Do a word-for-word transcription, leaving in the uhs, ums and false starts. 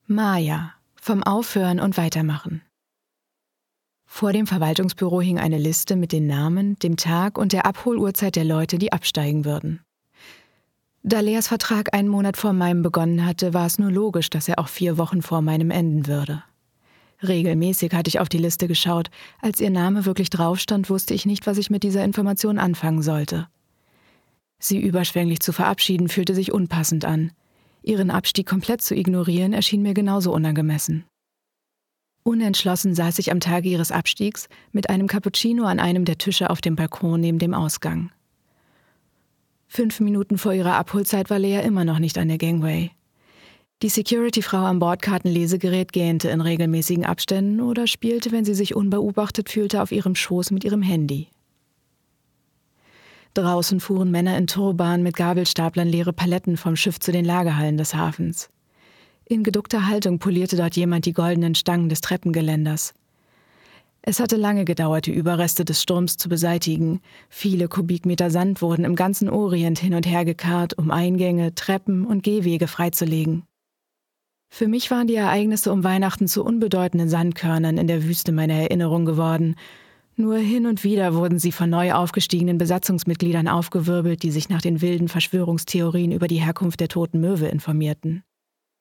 Maya, vom Aufhören und Weitermachen. Vor dem Verwaltungsbüro hing eine Liste mit den Namen, dem Tag und der Abholuhrzeit der Leute, die absteigen würden. Da Leas Vertrag einen Monat vor meinem begonnen hatte, war es nur logisch, dass er auch vier Wochen vor meinem enden würde. Regelmäßig hatte ich auf die Liste geschaut. Als ihr Name wirklich drauf stand, wusste ich nicht, was ich mit dieser Information anfangen sollte. Sie überschwänglich zu verabschieden, fühlte sich unpassend an. Ihren Abstieg komplett zu ignorieren, erschien mir genauso unangemessen. Unentschlossen saß ich am Tage ihres Abstiegs mit einem Cappuccino an einem der Tische auf dem Balkon neben dem Ausgang. Fünf Minuten vor ihrer Abholzeit war Lea immer noch nicht an der Gangway. Die Security-Frau am Bordkartenlesegerät gähnte in regelmäßigen Abständen oder spielte, wenn sie sich unbeobachtet fühlte, auf ihrem Schoß mit ihrem Handy. Draußen fuhren Männer in Turban mit Gabelstaplern leere Paletten vom Schiff zu den Lagerhallen des Hafens. In geduckter Haltung polierte dort jemand die goldenen Stangen des Treppengeländers. Es hatte lange gedauert, die Überreste des Sturms zu beseitigen. Viele Kubikmeter Sand wurden im ganzen Orient hin und her gekarrt, um Eingänge, Treppen und Gehwege freizulegen. Für mich waren die Ereignisse um Weihnachten zu unbedeutenden Sandkörnern in der Wüste meiner Erinnerung geworden. Nur hin und wieder wurden sie von neu aufgestiegenen Besatzungsmitgliedern aufgewirbelt, die sich nach den wilden Verschwörungstheorien über die Herkunft der toten Möwe informierten.